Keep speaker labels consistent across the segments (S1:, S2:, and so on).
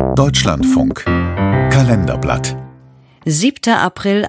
S1: Deutschlandfunk Kalenderblatt
S2: 7. April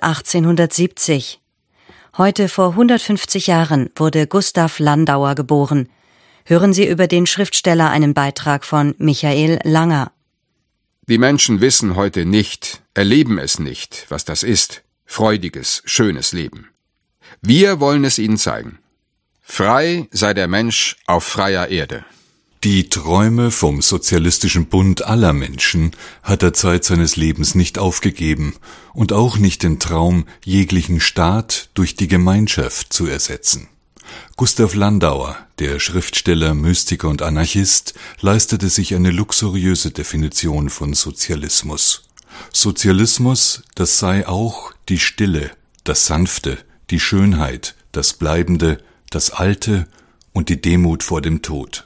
S2: 1870. Heute vor 150 Jahren wurde Gustav Landauer geboren. Hören Sie über den Schriftsteller einen Beitrag von Michael Langer.
S3: Die Menschen wissen heute nicht, erleben es nicht, was das ist, freudiges, schönes Leben. Wir wollen es ihnen zeigen. Frei sei der Mensch auf freier Erde.
S4: Die Träume vom sozialistischen Bund aller Menschen hat er Zeit seines Lebens nicht aufgegeben und auch nicht den Traum, jeglichen Staat durch die Gemeinschaft zu ersetzen. Gustav Landauer, der Schriftsteller, Mystiker und Anarchist, leistete sich eine luxuriöse Definition von Sozialismus. Sozialismus, das sei auch die Stille, das Sanfte, die Schönheit, das Bleibende, das Alte und die Demut vor dem Tod.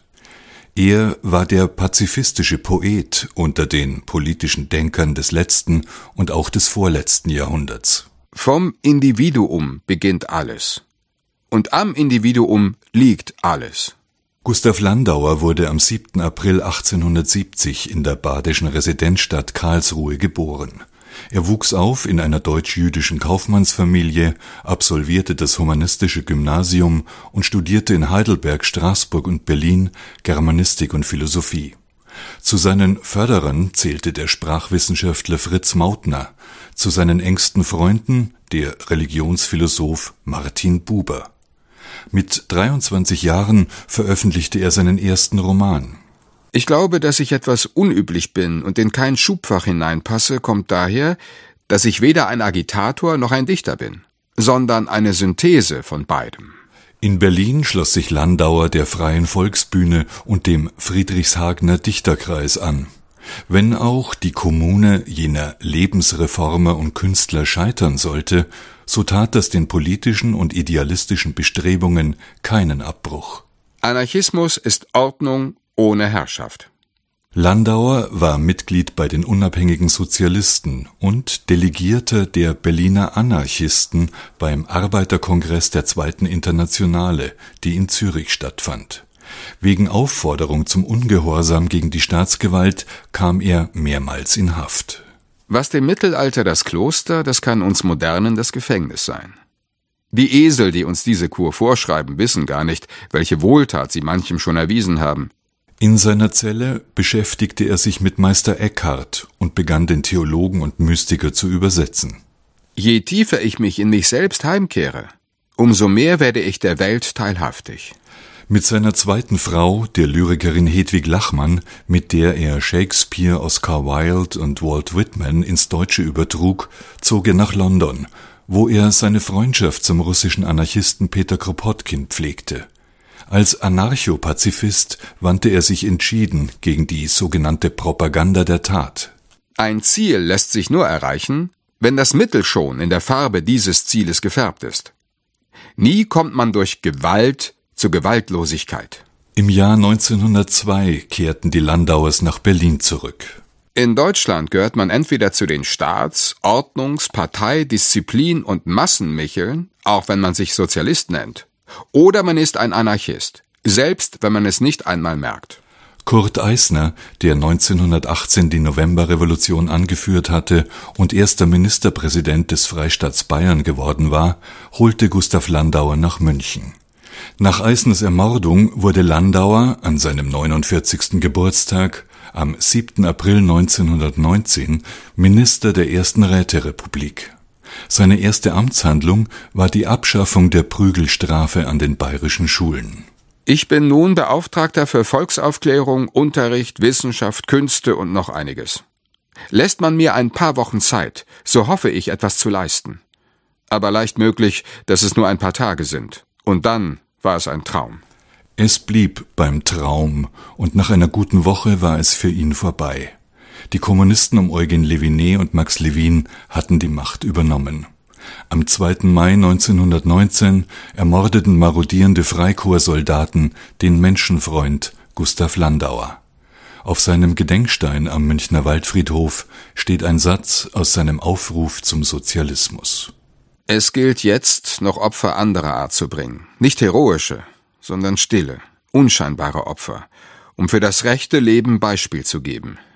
S4: Er war der pazifistische Poet unter den politischen Denkern des letzten und auch des vorletzten Jahrhunderts.
S3: Vom Individuum beginnt alles. Und am Individuum liegt alles.
S4: Gustav Landauer wurde am 7. April 1870 in der badischen Residenzstadt Karlsruhe geboren. Er wuchs auf in einer deutsch-jüdischen Kaufmannsfamilie, absolvierte das humanistische Gymnasium und studierte in Heidelberg, Straßburg und Berlin Germanistik und Philosophie. Zu seinen Förderern zählte der Sprachwissenschaftler Fritz Mautner, zu seinen engsten Freunden der Religionsphilosoph Martin Buber. Mit 23 Jahren veröffentlichte er seinen ersten Roman.
S3: Ich glaube, dass ich etwas unüblich bin und in kein Schubfach hineinpasse, kommt daher, dass ich weder ein Agitator noch ein Dichter bin, sondern eine Synthese von beidem.
S4: In Berlin schloss sich Landauer der Freien Volksbühne und dem Friedrichshagener Dichterkreis an. Wenn auch die Kommune jener Lebensreformer und Künstler scheitern sollte, so tat das den politischen und idealistischen Bestrebungen keinen Abbruch.
S3: Anarchismus ist Ordnung ohne Herrschaft.
S4: Landauer war Mitglied bei den unabhängigen Sozialisten und Delegierter der Berliner Anarchisten beim Arbeiterkongress der Zweiten Internationale, die in Zürich stattfand. Wegen Aufforderung zum Ungehorsam gegen die Staatsgewalt kam er mehrmals in Haft.
S3: Was dem Mittelalter das Kloster, das kann uns Modernen das Gefängnis sein. Die Esel, die uns diese Kur vorschreiben, wissen gar nicht, welche Wohltat sie manchem schon erwiesen haben.
S4: In seiner Zelle beschäftigte er sich mit Meister Eckhart und begann den Theologen und Mystiker zu übersetzen.
S3: Je tiefer ich mich in mich selbst heimkehre, umso mehr werde ich der Welt teilhaftig.
S4: Mit seiner zweiten Frau, der Lyrikerin Hedwig Lachmann, mit der er Shakespeare, Oscar Wilde und Walt Whitman ins Deutsche übertrug, zog er nach London, wo er seine Freundschaft zum russischen Anarchisten Peter Kropotkin pflegte. Als Anarchopazifist wandte er sich entschieden gegen die sogenannte Propaganda der Tat.
S3: Ein Ziel lässt sich nur erreichen, wenn das Mittel schon in der Farbe dieses Zieles gefärbt ist. Nie kommt man durch Gewalt zur Gewaltlosigkeit.
S4: Im Jahr 1902 kehrten die Landauers nach Berlin zurück.
S3: In Deutschland gehört man entweder zu den Staats-, Ordnungs-, Partei-, Disziplin- und Massenmicheln, auch wenn man sich Sozialist nennt. Oder man ist ein Anarchist, selbst wenn man es nicht einmal merkt.
S4: Kurt Eisner, der 1918 die Novemberrevolution angeführt hatte und erster Ministerpräsident des Freistaats Bayern geworden war, holte Gustav Landauer nach München. Nach Eisners Ermordung wurde Landauer an seinem 49. Geburtstag am 7. April 1919 Minister der Ersten Räterepublik. Seine erste Amtshandlung war die Abschaffung der Prügelstrafe an den bayerischen Schulen.
S3: Ich bin nun Beauftragter für Volksaufklärung, Unterricht, Wissenschaft, Künste und noch einiges. Lässt man mir ein paar Wochen Zeit, so hoffe ich, etwas zu leisten. Aber leicht möglich, dass es nur ein paar Tage sind. Und dann war es ein Traum.
S4: Es blieb beim Traum, und nach einer guten Woche war es für ihn vorbei. Die Kommunisten um Eugen Leviné und Max Levin hatten die Macht übernommen. Am 2. Mai 1919 ermordeten marodierende Freikorpssoldaten den Menschenfreund Gustav Landauer. Auf seinem Gedenkstein am Münchner Waldfriedhof steht ein Satz aus seinem Aufruf zum Sozialismus.
S3: Es gilt jetzt, noch Opfer anderer Art zu bringen. Nicht heroische, sondern stille, unscheinbare Opfer, um für das rechte Leben Beispiel zu geben.